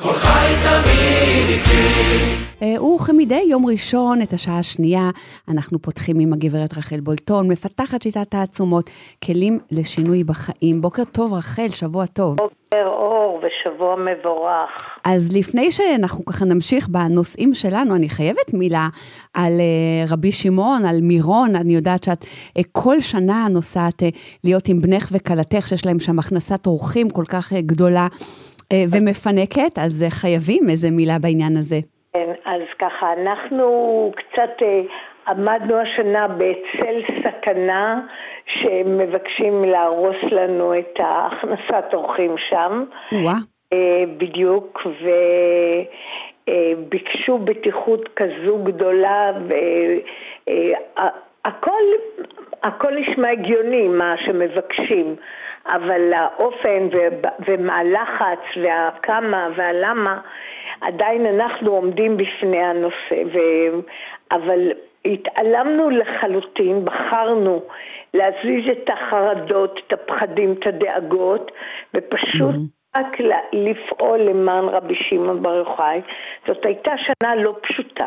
כל חי תמיד איתי. וכמדי יום ראשון, את השעה השנייה, אנחנו פותחים עם הגברת רחל בולטון, מפתחת שיטת תעצומות, כלים לשינוי בחיים. בוקר טוב רחל, שבוע טוב. בוקר אור ושבוע מבורך. אז לפני שאנחנו ככה נמשיך בנושאים שלנו, אני חייבת מילה על רבי שמעון, על מירון. אני יודעת שאת כל שנה נוסעת להיות עם בנך וכלתך, שיש להם שם הכנסת אורחים כל כך גדולה ומפנקת, אז חייבים איזה מילה בעניין הזה. כן, אז ככה, אנחנו קצת עמדנו השנה בצל סכנה שמבקשים להרוס לנו את הכנסת אורחים שם. בדיוק, וביקשו בטיחות כזו גדולה, והכל נשמע הגיוני מה שמבקשים, אבל האופן ומהלחץ והכמה והלמה, עדיין אנחנו עומדים בפני הנושא, אבל התעלמנו לחלוטין, בחרנו להזיז את החרדות, את הפחדים, את הדאגות, ופשוט רק לפעול למען רבי שמעון בר יוחאי. זאת הייתה שנה לא פשוטה.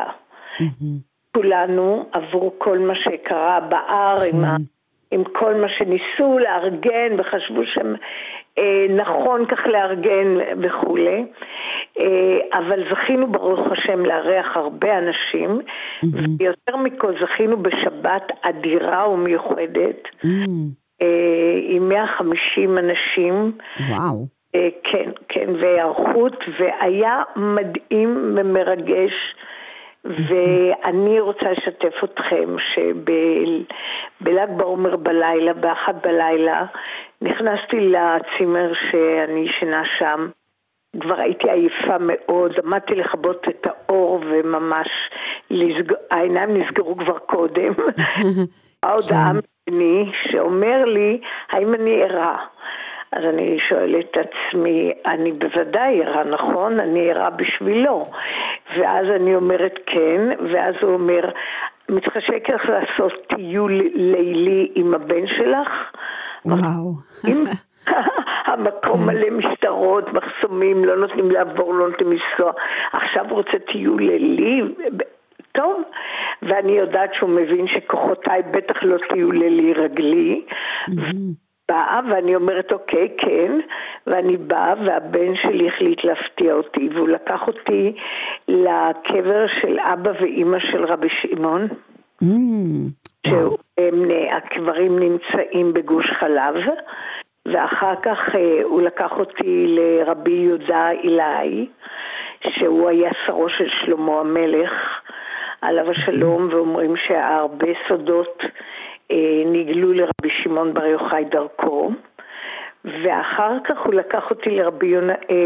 כולנו עברו כל מה שקרה בער, עם כל מה שניסו לארגן וחשבו שהם נכון כך לארגן וכו'. אבל זכינו ברוך השם לארח הרבה אנשים, ויותר מכל זכינו בשבת אדירה ומיוחדת, עם 150 אנשים. וואו. כן, כן, והערכות, והיה מדהים ומרגש, ואני רוצה לשתף אתכם שבל"ג בעומר בלילה, באחת בלילה, נכנסתי לצימר שאני ישנה שם, כבר הייתי עייפה מאוד, עמדתי לכבות את האור וממש העיניים נסגרו כבר קודם. ההודעה ממני שאומר לי, האם אני ערה? אז אני שואלת את עצמי, אני בוודאי ערה, נכון? אני ערה בשבילו. ואז אני אומרת כן, ואז הוא אומר, מתחשק לך לעשות טיול לילי עם הבן שלך? וואו. המקום מלא משטרות, מחסומים, לא נותנים לעבור, לא נותנים לנסוע. עכשיו רוצה טיול לילי, טוב, ואני יודעת שהוא מבין שכוחותיי בטח לא טיול לילי רגלי, באה ואני אומרת אוקיי, כן, ואני באה והבן שלי החליט להפתיע אותי, והוא לקח אותי לקבר של אבא ואמא של רבי שמעון, שהקברים נמצאים בגוש חלב, ואחר כך הוא לקח אותי לרבי יהודה אילאי, שהוא היה שרו של שלמה המלך, עליו השלום, ואומרים שהרבה סודות נגלו לרבי שמעון בר יוחאי דרכו, ואחר כך הוא לקח אותי לרבי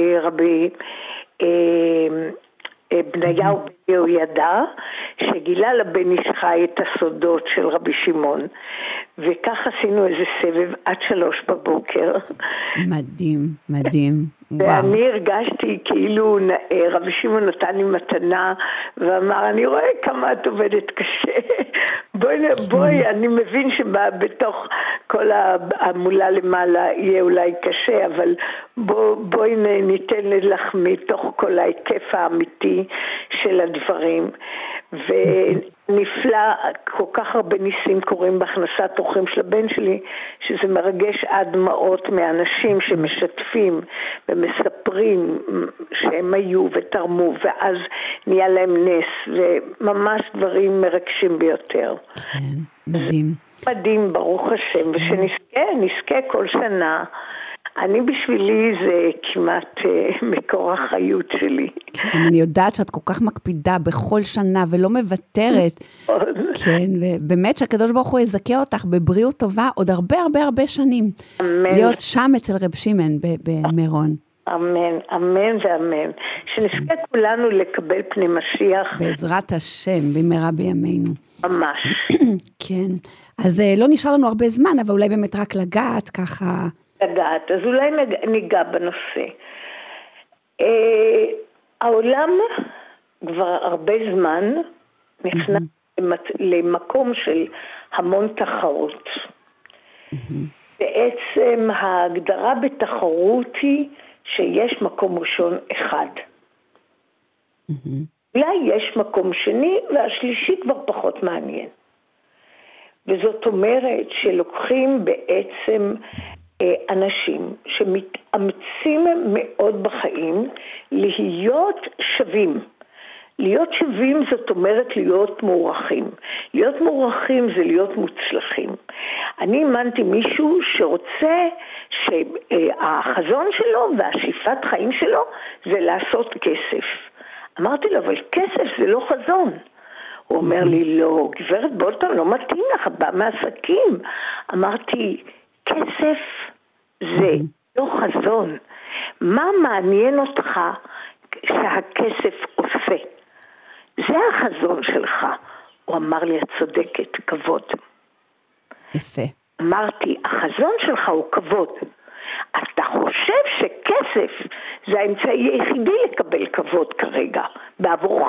בניהו בן יהוידע, שגילה לבן איש חי את הסודות של רבי שמעון, וכך עשינו איזה סבב עד 3 בבוקר. מדהים, מדהים. ואני הרגשתי כאילו רבי שמעון נתן לי מתנה, ואמר, אני רואה כמה את עובדת קשה. בואי, אני מבין שבתוך כל המולה למעלה יהיה אולי קשה, אבל בואי ניתן לך מתוך כל ההיקף האמיתי של הדברים. ונפלא, כל כך הרבה ניסים קורים בהכנסת אורחים של הבן שלי, שזה מרגש עד דמעות מאנשים שמשתפים ומספרים שהם היו ותרמו, ואז נהיה להם נס, וממש דברים מרגשים ביותר. כן, מדהים. מדהים, ברוך השם, ושנזכה כל שנה. אני בשבילי זה כמעט מקור החיות שלי. כן, אני יודעת שאת כל כך מקפידה בכל שנה ולא מוותרת. כן, ובאמת שהקדוש ברוך הוא יזכה אותך בבריאות טובה עוד הרבה הרבה הרבה שנים. אמן. להיות שם אצל רב שמעון במירון. אמן, אמן ואמן. שנזכה כולנו לקבל פני משיח. בעזרת השם, במהרה בימינו. ממש. כן, אז לא נשאר לנו הרבה זמן, אבל אולי באמת רק לגעת ככה. לגעת, אז אולי ניגע בנושא. העולם כבר הרבה זמן נכנס למקום של המון תחרות. בעצם ההגדרה בתחרות היא שיש מקום ראשון אחד. אולי יש מקום שני, והשלישי כבר פחות מעניין. וזאת אומרת שלוקחים בעצם אנשים שמתאמצים מאוד בחיים להיות שווים. להיות שווים זאת אומרת להיות מוערכים. להיות מוערכים זה להיות מוצלחים. אני האמנתי מישהו שרוצה שהחזון שלו והשאיפת חיים שלו זה לעשות כסף. אמרתי לו, אבל כסף זה לא חזון. הוא אומר לי, לא, גברת בולטון, לא מתאים לך, בא מעסקים. אמרתי, כסף זה לא חזון. מה מעניין אותך שהכסף עושה? זה החזון שלך. הוא אמר לי, את צודקת, כבוד. יפה. אמרתי, החזון שלך הוא כבוד. אתה חושב שכסף זה האמצעי היחידי לקבל כבוד כרגע, בעבורך.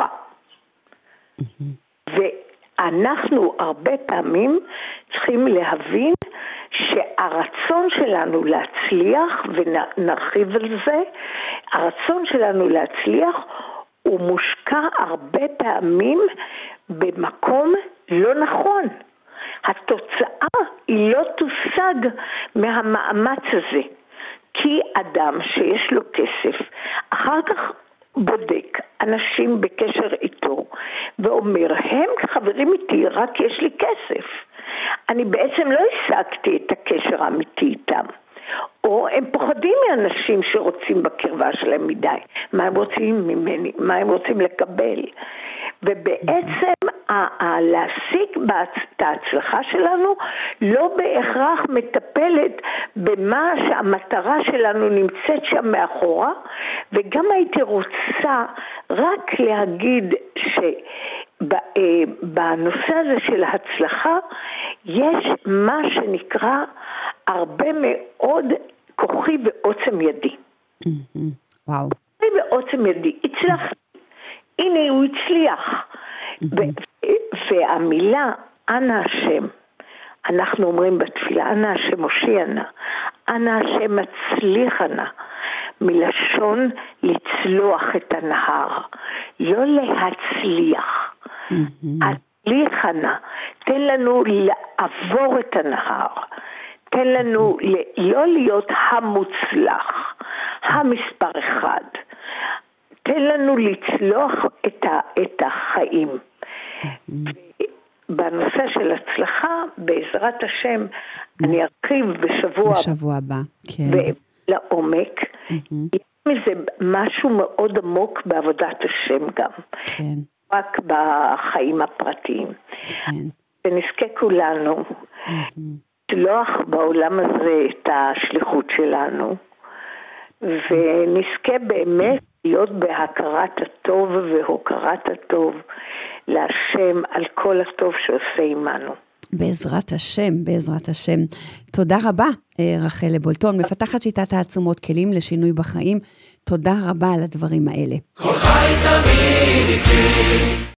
ואנחנו הרבה פעמים צריכים להבין שהרצון שלנו להצליח, ונרחיב על זה, הרצון שלנו להצליח הוא מושקע הרבה פעמים במקום לא נכון. התוצאה היא לא תושג מהמאמץ הזה. כי אדם שיש לו כסף, אחר כך בודק אנשים בקשר איתו, ואומר, הם חברים איתי, רק יש לי כסף. אני בעצם לא השגתי את הקשר האמיתי איתם. או הם פוחדים מאנשים שרוצים בקרבה שלהם מדי. מה הם רוצים ממני? מה הם רוצים לקבל? ובעצם להשיג את ההצלחה שלנו לא בהכרח מטפלת במה שהמטרה שלנו נמצאת שם מאחורה, וגם הייתי רוצה רק להגיד שבנושא הזה של ההצלחה יש מה שנקרא הרבה מאוד כוחי ועוצם ידי. וואו. כוחי ועוצם ידי, הצלחתי. הנה הוא הצליח. והמילה אנא השם, אנחנו אומרים בתפילה, אנא השם הושיענה, אנא השם מצליחנה, מלשון לצלוח את הנהר, לא להצליח. הצליחנה, תן לנו לעבור את הנהר, תן לנו לא להיות המוצלח, המספר אחד. תן לנו לצלוח את החיים. בנושא של הצלחה, בעזרת השם, אני ארחיב בשבוע הבא, כן. ולעומק, יש מזה משהו מאוד עמוק בעבודת השם גם. כן. רק בחיים הפרטיים. כן. ונזכה כולנו, לצלוח בעולם הזה את השליחות שלנו, ונזכה באמת להיות בהכרת הטוב והוקרת הטוב להשם על כל הטוב שעושה עמנו. בעזרת השם, בעזרת השם. תודה רבה, רחל בולטון, מפתחת שיטת העצומות, כלים לשינוי בחיים. תודה רבה על הדברים האלה. כל חי תמיד איתי.